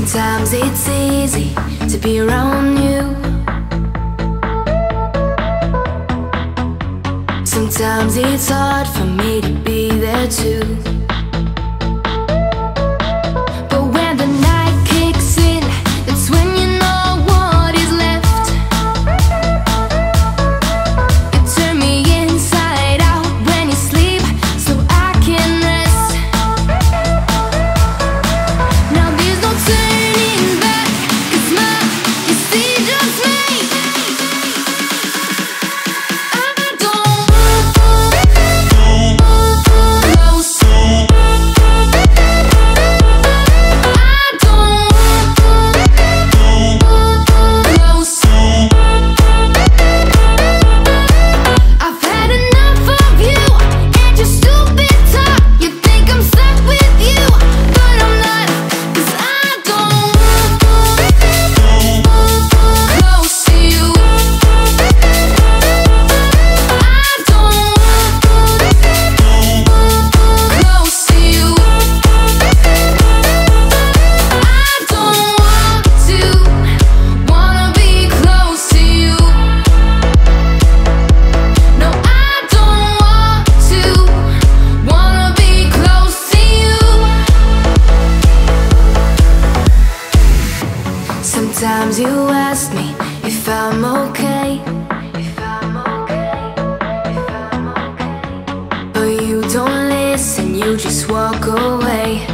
Sometimes it's easy to be around you. Sometimes it's hard for me to be there too. But when the night kicks in, that's when you know what is left. You turn me inside out when you sleep, so I can rest. Now there's no turning back, 'cause my decision's made. I don't close. I don't close. I've had enough of you and your stupid talk. You think I'm stuck with you, but I'm not, 'cause I don't close to you. I don't close to you. I don't wanna be close to you. No, I don't wanna be close to you. Sometimes you ask me if I'm okay, but you don't listen, you just walk away.